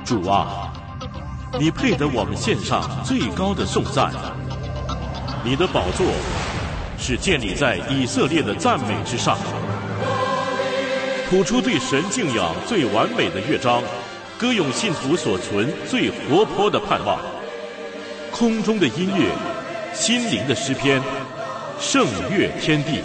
主啊，你配得我们献上最高的颂赞。你的宝座是建立在以色列的赞美之上，谱出对神敬仰最完美的乐章，歌咏信徒所存最活泼的盼望。空中的音乐，心灵的诗篇，圣乐天地。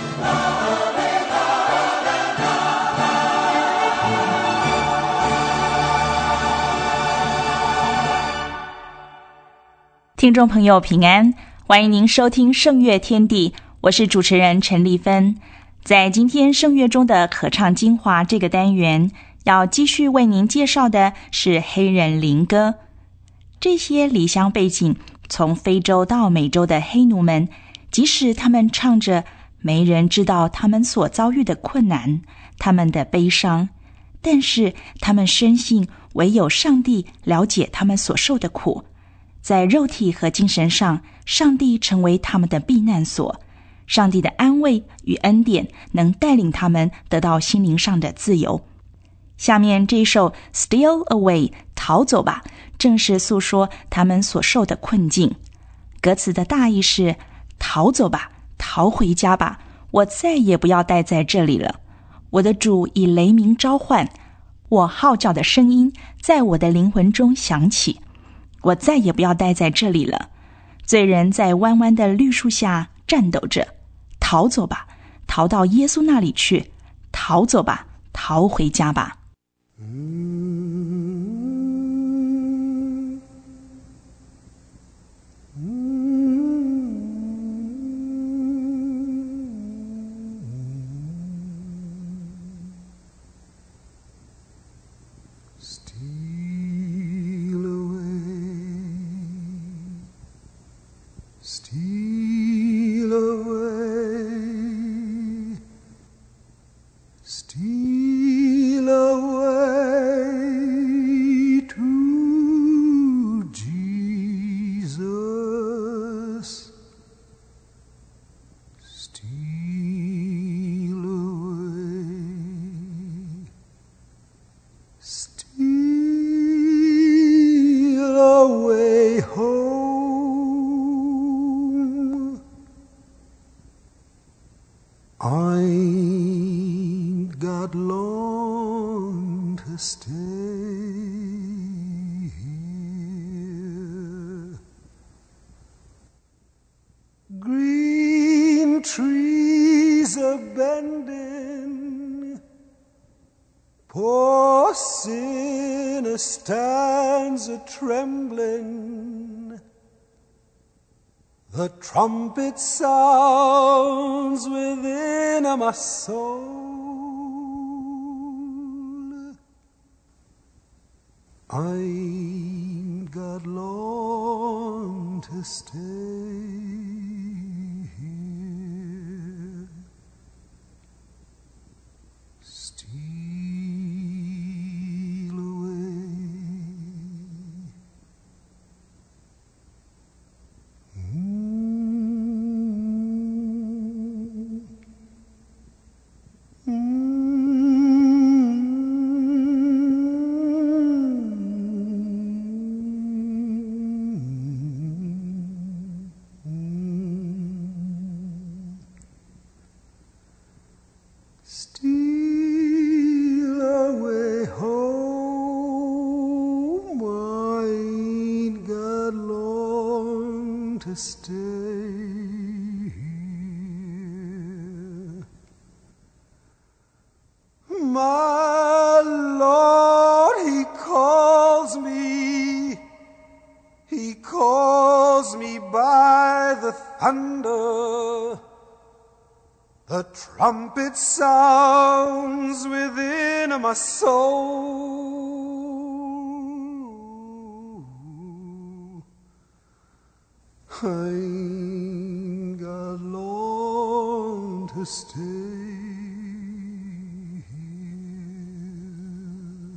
听众朋友平安，欢迎您收听圣乐天地，我是主持人陈丽芬。在今天圣乐中的合唱精华这个单元，要继续为您介绍的是黑人灵歌。这些离乡背井从非洲到美洲的黑奴们，即使他们唱着没人知道他们所遭遇的困难，他们的悲伤，但是他们深信唯有上帝了解他们所受的苦，在肉体和精神上，上帝成为他们的避难所，上帝的安慰与恩典能带领他们得到心灵上的自由。下面这一首 Steal Away 逃走吧，正是诉说他们所受的困境。歌词的大意是：逃走吧，逃回家吧，我再也不要待在这里了。我的主以雷鸣召唤，我号叫的声音在我的灵魂中响起，我再也不要待在这里了。罪人在弯弯的绿树下颤抖着，逃走吧，逃到耶稣那里去，逃走吧，逃回家吧。 Trees are bending, poor sinner stands a trembling. The trumpet sounds within my soul. I ain't got long to stay. Steal away home, I ain't got long to stay here. My Lord, He calls me by the thunder. The trumpet sounds within my soul. I ain't got long to stay here.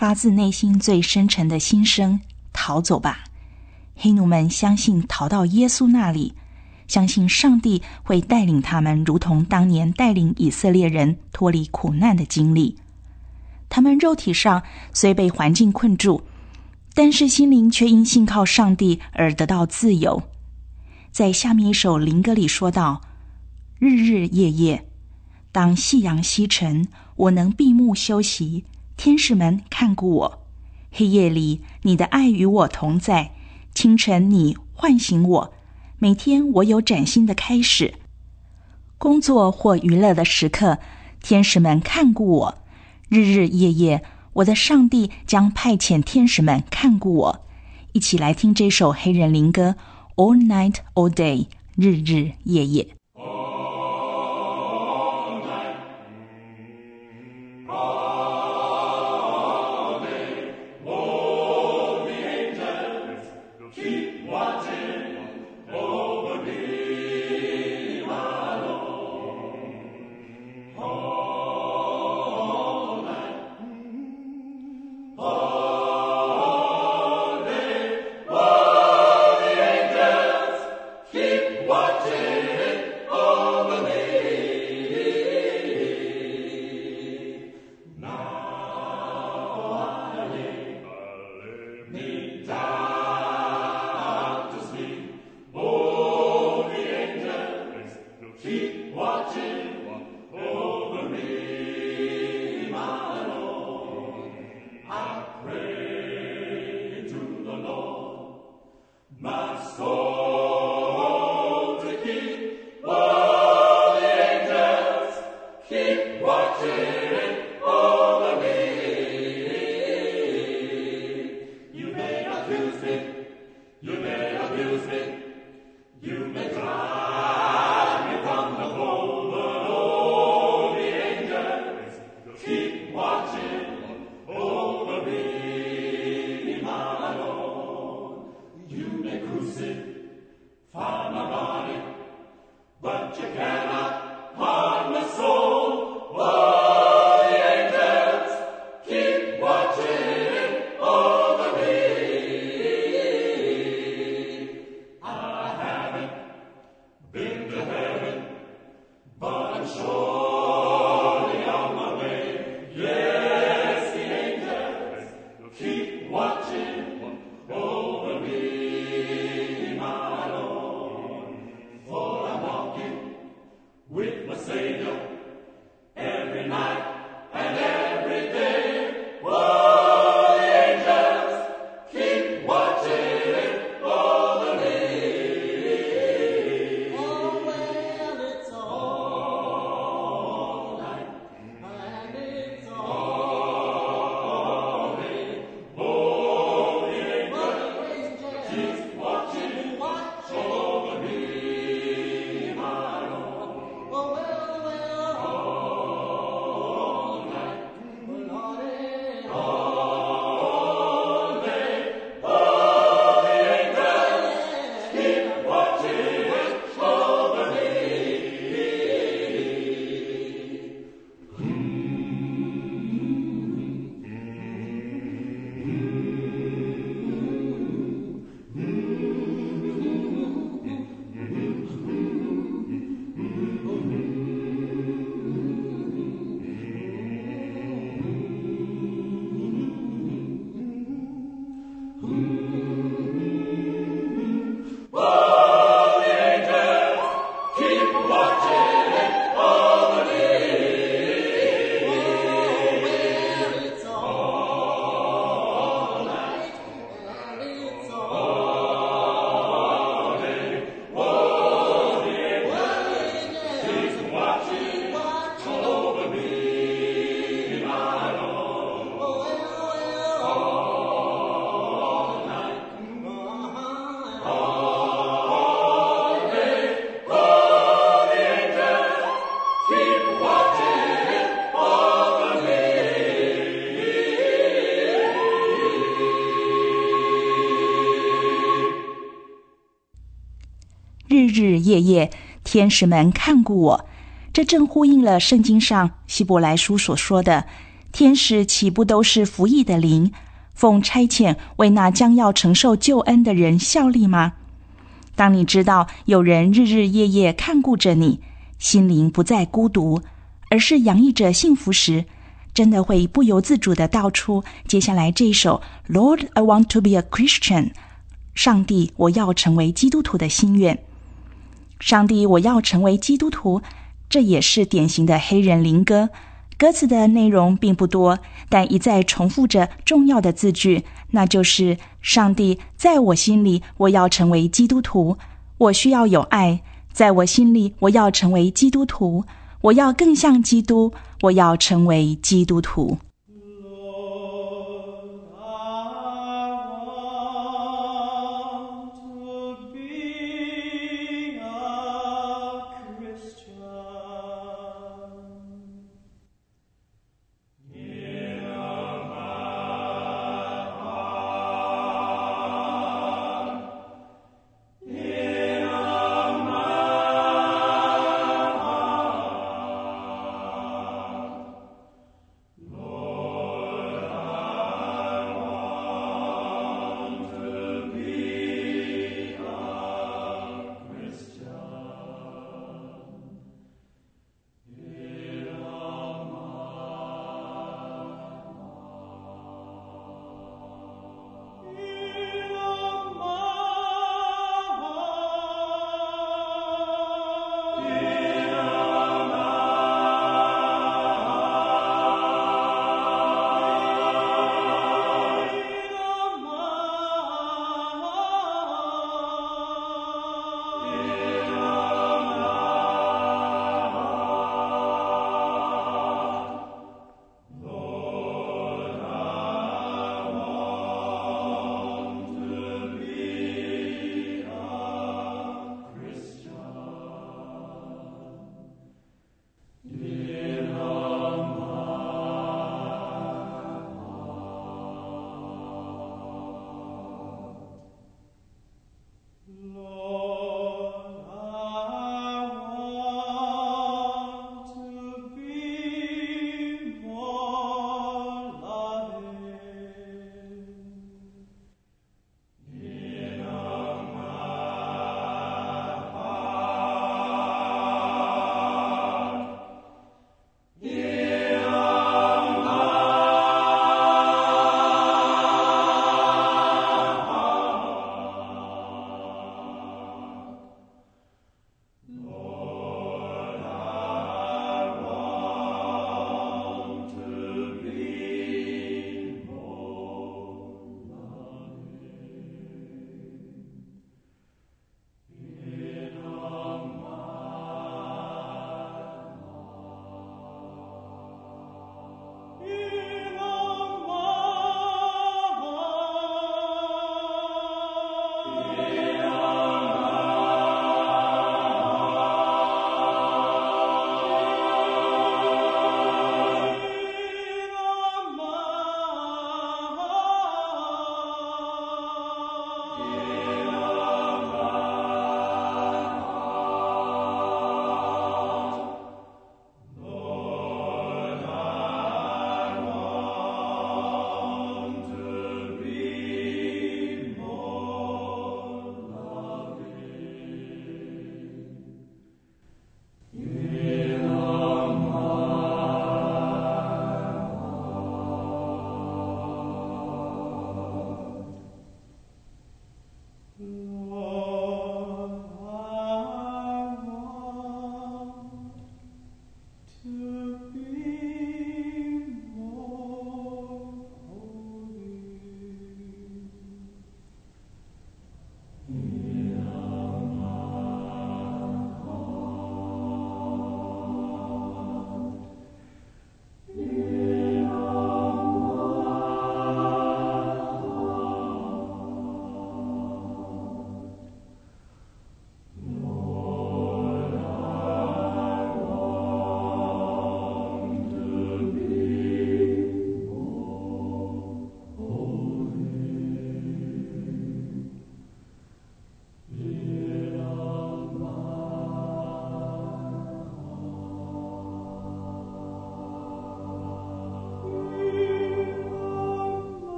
发自内心最深沉的心声，逃走吧。黑奴们相信逃到耶稣那里，相信上帝会带领他们，如同当年带领以色列人脱离苦难的经历。他们肉体上虽被环境困住，但是心灵却因信靠上帝而得到自由。在下面一首灵歌里说道：日日夜夜，当夕阳西沉，我能闭目休息，天使们看顾我。黑夜里你的爱与我同在，清晨你唤醒我，每天我有崭新的开始。工作或娱乐的时刻，天使们看顾我。日日夜夜，我的上帝将派遣天使们看顾我。一起来听这首黑人灵歌 All Night All Day， 日日夜夜。日日夜夜，天使们看顾我。这正呼应了圣经上希伯来书所说的， 天使岂不都是服役的灵，奉差遣为那将要承受救恩的人效力吗？当你知道有人日日夜夜看顾着你，心灵不再孤独，而是洋溢着幸福时，真的会不由自主地道出接下来这首 Lord, I want to be a Christian， 上帝，我要成为基督徒的心愿。上帝，我要成为基督徒，这也是典型的黑人灵歌。歌词的内容并不多，但一再重复着重要的字句，那就是上帝，在我心里我要成为基督徒，我需要有爱，在我心里我要成为基督徒，我要更像基督，我要成为基督徒。 Lord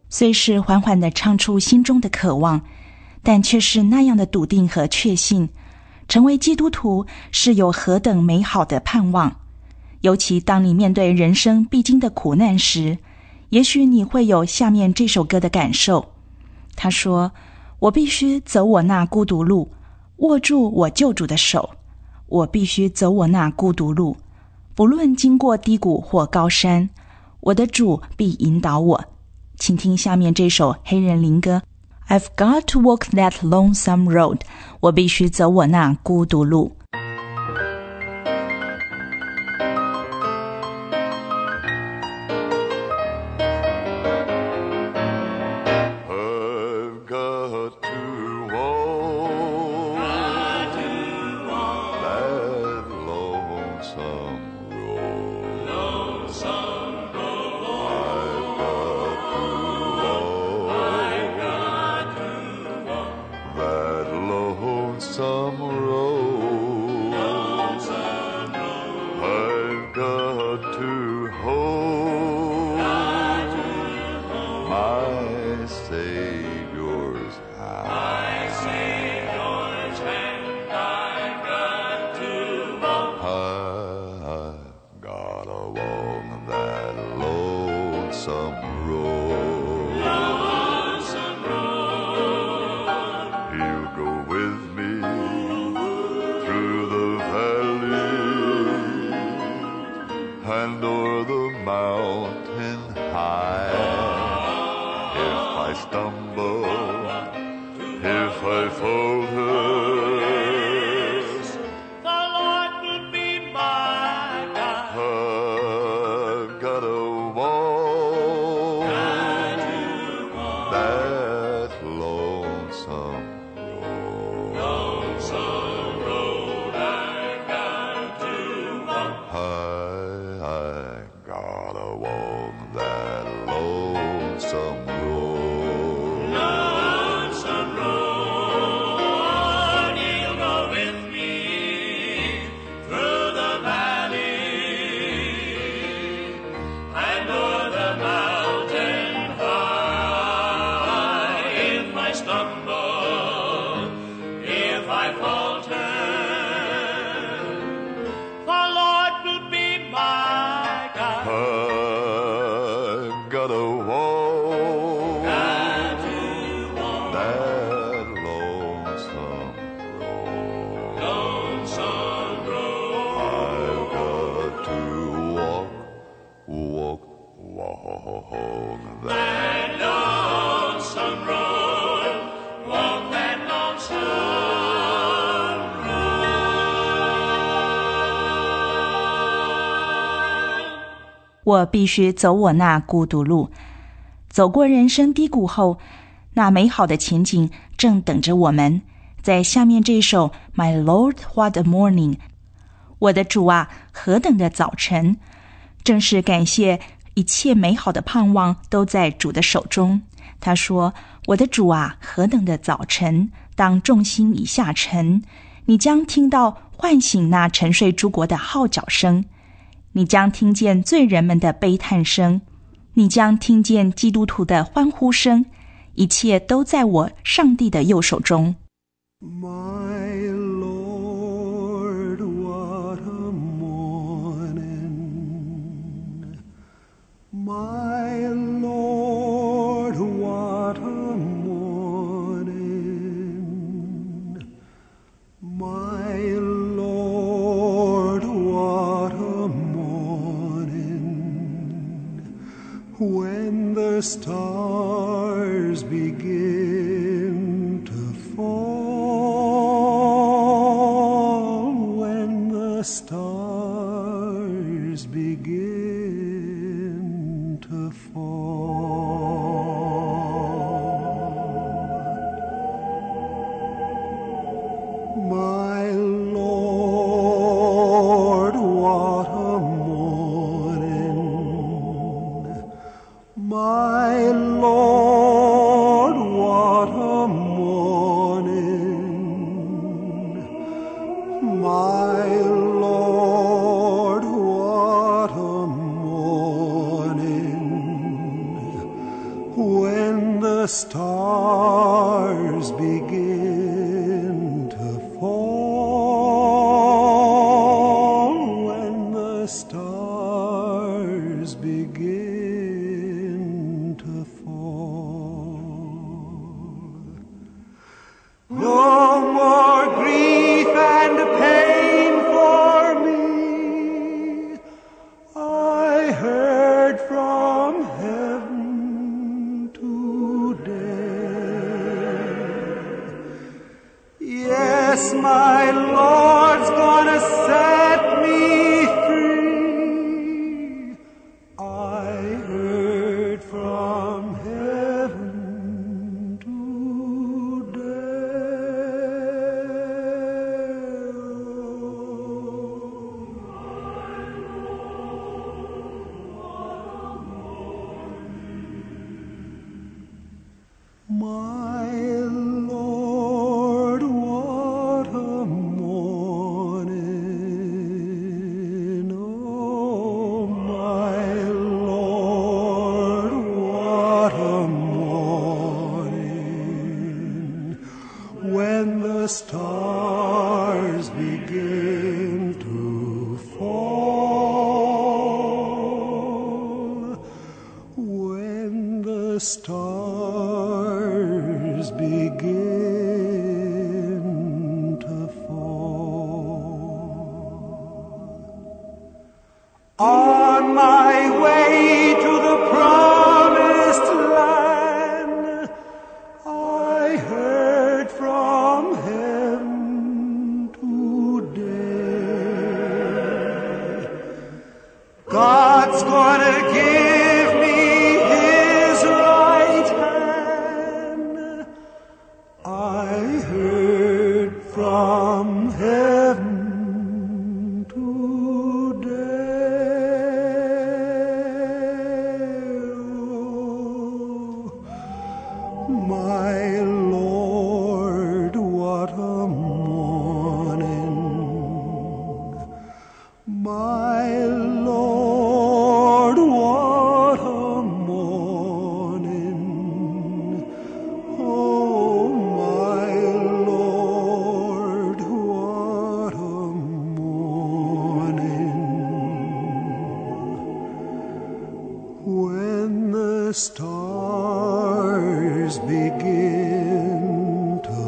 虽是缓缓地唱出心中的渴望，但却是那样的笃定和确信，成为基督徒是有何等美好的盼望。尤其当你面对人生必经的苦难时，也许你会有下面这首歌的感受。他说，我必须走我那孤独路，握住我救主的手，我必须走我那孤独路，不论经过低谷或高山，我的主必引导我。请听下面这首黑人灵歌 I've got to walk that lonesome road， 我必须走我那孤独路。 And o'er the mountain high, if I stumble, if I falter, the Lord will be my guide. I've got to walk that lonesome road. I've got to walk. I gotta walk that lonesome road. Lonesome road, you'll go with me through the valley and o'er the mountain high. If I stumble, if I falter, the Lord will be my guide. I've gotta walk that lonesome road. Lonesome road. I've got to walk that lonesome road. Walk that lonesome road. 我必须走我那孤独路。走过人生低谷后，那美好的前景正等着我们。在下面这首 My Lord What a Morning， 我的主啊，何等的早晨！正是感谢一切美好的盼望都在主的手中。他说，我的主啊，何等的早晨！当众星已下沉，你将听到唤醒那沉睡诸国的号角声，你将听见罪人们的悲叹声，你将听见基督徒的欢呼声，一切都在我上帝的右手中。 My Lord, what a morning. My Lord, what a morning. My Lord, what a morning. When the stars begin to fall, when the stars begin to fall. My Lord, what a morning. My Lord, what a morning. My Lord, what a morning. When stars begin to fall, when the stars begin to fall, no more grief and pain for me. I heard from heaven today. Yes, my Lord's gonna set me free. I heard from heaven My Lord, what a morning. Oh, my Lord, what a morning. When the stars begin to fall, when the stars begin to fall. On my way to the promised land, I heard from heaven today. God's gonna give me His right hand. I heard from heaven today. Oh, my Lord, what a morning. My Lord, what a morning. Oh, my Lord, what a morning. When the stars begin to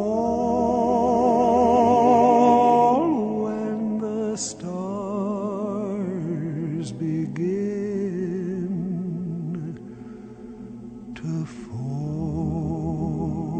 fall, when the stars begin to fall.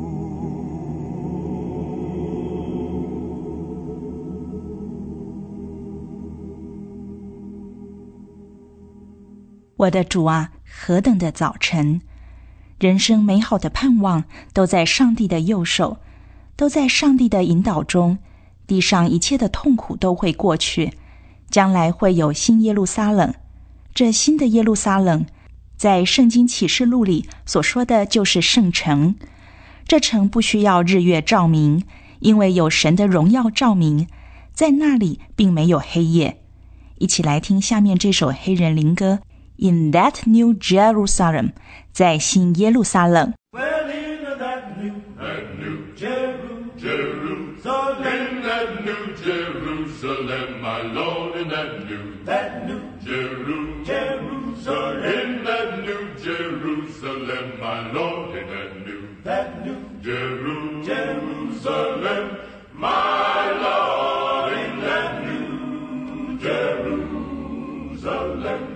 我的主啊，何等的早晨！人生美好的盼望都在上帝的右手，都在上帝的引导中。地上一切的痛苦都会过去，将来会有新耶路撒冷。这新的耶路撒冷，在圣经启示录里所说的就是圣城。这城不需要日月照明，因为有神的荣耀照明，在那里并没有黑夜。一起来听下面这首黑人灵歌 In that new Jerusalem， 在新耶路撒冷。 Well, in that new Jerusalem, in that new Jerusalem, my Lord, in that new Jerusalem, in that new Jerusalem, my Lord, in that new Jerusalem, my Lord, in that new Jerusalem.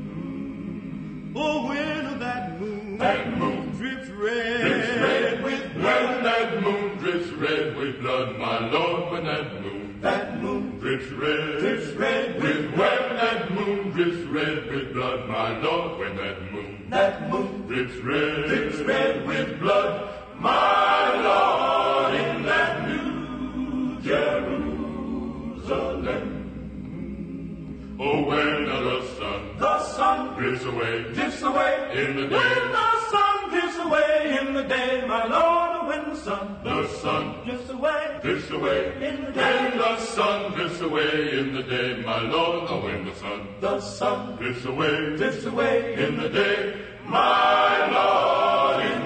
Oh, when that moon drips red with blood, when that moon drips red with blood, my Lord, when that moon drips red with, when that moon drips red with blood, my Lord, when that moon drips red with blood, my Lord, in that new Jerusalem. Oh, when the sun drifts away in the day. When the sun drifts away in the day, my Lord, when the sun drifts away in the day. When the sun drifts away in the day, my Lord, oh, when the sun drifts away in the day, my Lord, in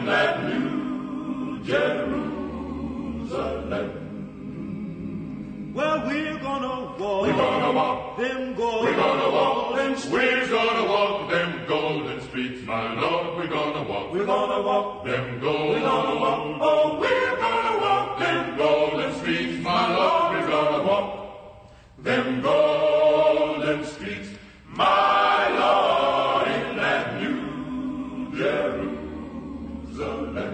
Jerusalem. Well, we're gonna walk. We're gonna walk. Them golden. We're gonna walk. We're gonna walk them golden streets, my Lord. We're gonna walk. We're gonna walk. Them golden. We're gonna walk. Oh, we're gonna walk them golden streets, my Lord. We're gonna walk them golden streets, my Lord, in that new Jerusalem.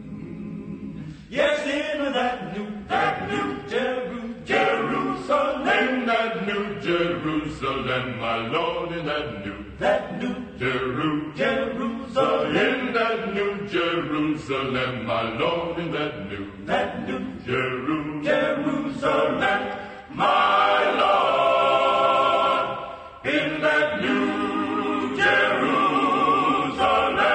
Yes, in that new Jerusalem. In that new Jerusalem, my Lord, in that new Jerusalem. In that new Jerusalem, my Lord, in that new Jerusalem, my Lord, in that new Jerusalem.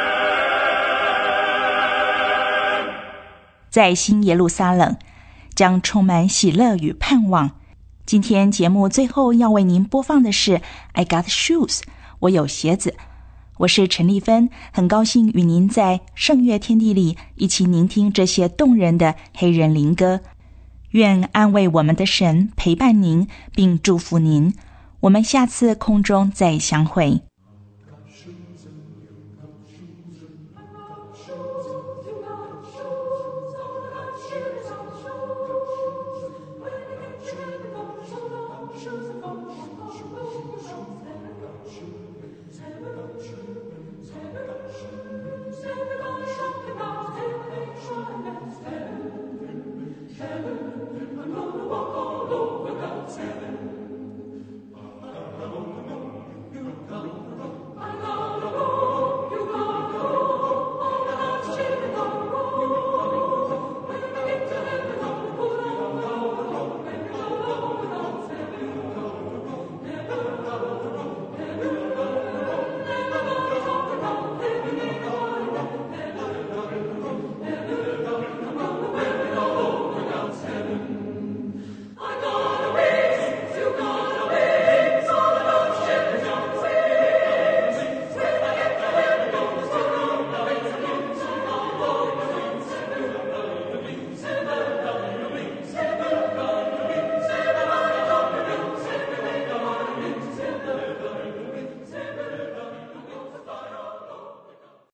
在新耶路撒冷将充满喜乐与盼望。今天节目最后要为您播放的是 I Got Shoes， 我有鞋子。我是陈丽芬，很高兴与您在圣乐天地里一起聆听这些动人的黑人灵歌。愿安慰我们的神陪伴您并祝福您。我们下次空中再相会。